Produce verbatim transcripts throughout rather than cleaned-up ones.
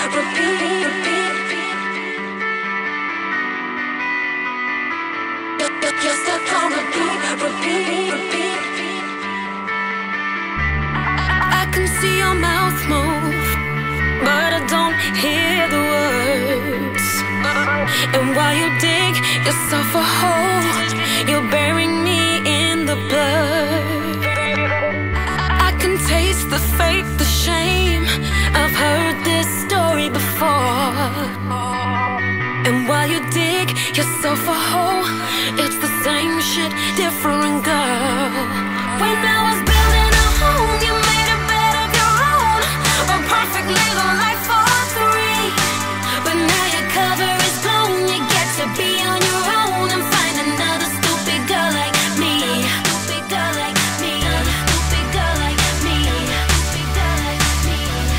repeat, repeat. You're stuck on repeat, repeat, repeat. I can see your mouth move, but I don't hear the words. And while you dig yourself a hole, you're burying me in the blood. I can taste the fate, the shame. I've heard this story before. And while you dig yourself a hole, it's the same shit, different girl. When I was building a home, you made a bed of your own, a perfect little life for three. But now your cover is blown, you get to be on your own and find another stupid girl like me. Stupid girl like me. Stupid girl like me. Stupid girl like me.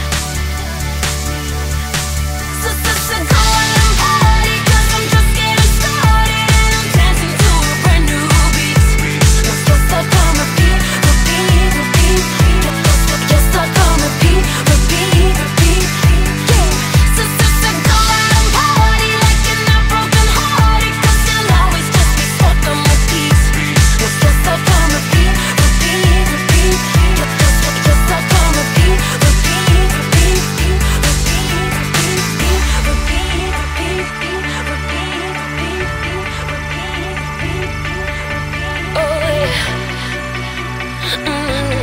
So, so, so go out and party, 'cause I'm just getting started and I'm dancing to a brand new beat. You're still stuck on repeat, repeat, repeat. You're stuck on repeat, repeat, repeat. Yeah. So, so, so go out and party like you're not broken hearted, 'cause you'll always just be stuck on repeat. You're still stuck on repeat, repeat, repeat. You're, you're, you're stuck on repeat, repeat, repeat, repeat, repeat, repeat, repeat, repeat, repeat, repeat. Oh yeah. Mm.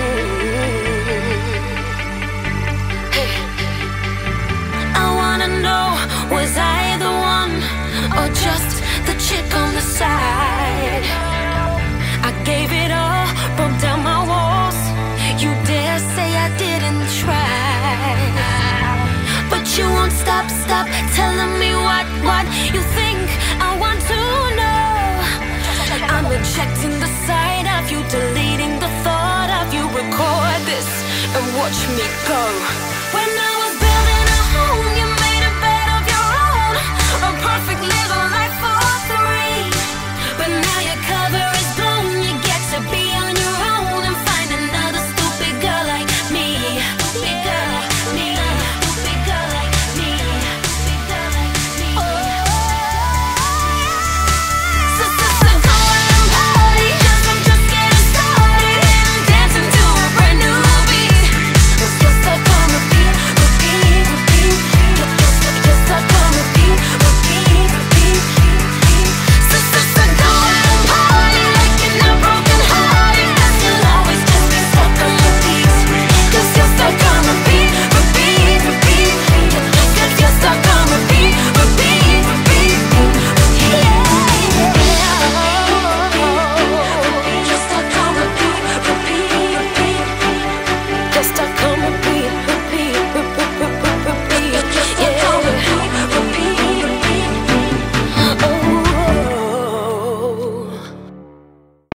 Hey. I wanna know, was I the one or just the chick on the side? I gave it all, broke down my walls. You dare say I didn't try? But you won't stop, stop telling me what, what you think I want to know. I'm rejecting the sight of you, deleting the thought of you. Record this and watch me go. When I